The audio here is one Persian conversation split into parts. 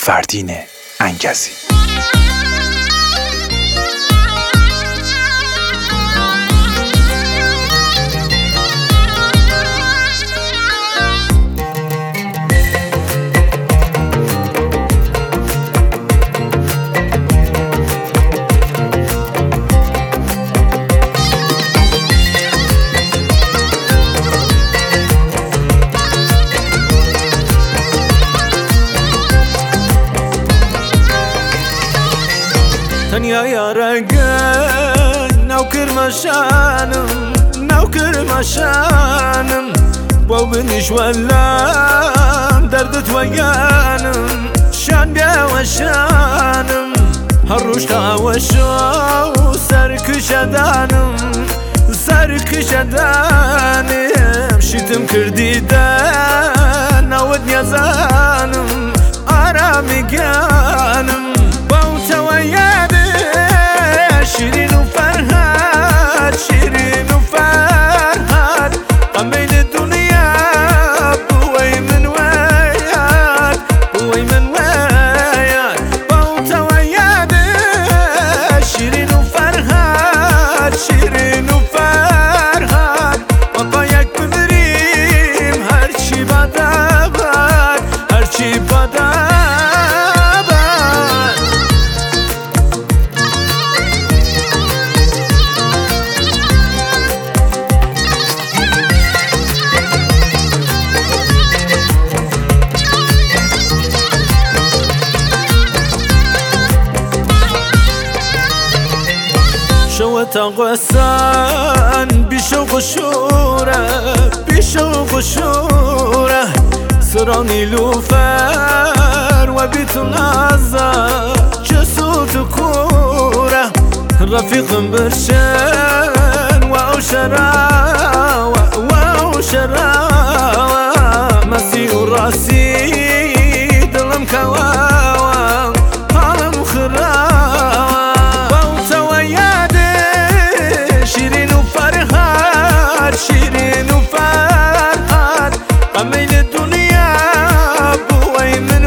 فردین انگزی. تنیا یارگن ناو کرماشانم بو بنیش ولام دردت ویانم شان بیا وشانم هر روش تاوشو سرکشدانم شیتم کردی دن ناود نیازانم آرامی گانم باوتا ویانم شیرین و فرهاد قمیل دنیا بوی من ویاد باوتا ویاد شیرین و فرهاد و با یک ببریم هرچی باداباد شوت غسان بشوق شوره سراني لوفر وبيت العزا جسوت كوره رفيق برشان وأوشرا مسي وراسي دلم كواوا عالم خراوا باوتا وياد شيرين وفرهاد قميل الدنيا بوي من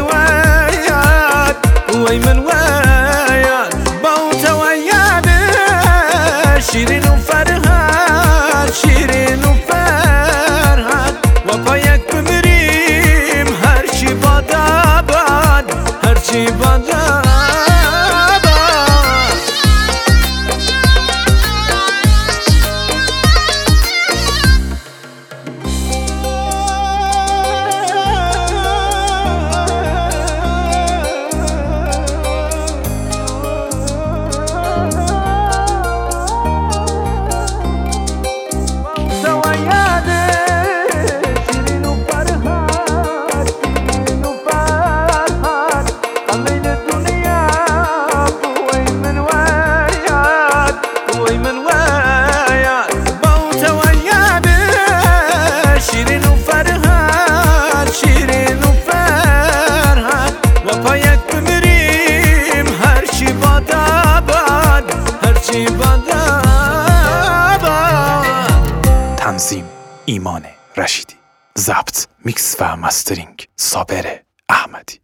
وياد باوتا وياد شيرين وفرهاد وبايك بمريم هرشي باداباد تنظیم ایمان رشیدی، ضبط، میکس و مسترینگ صابر احمدی.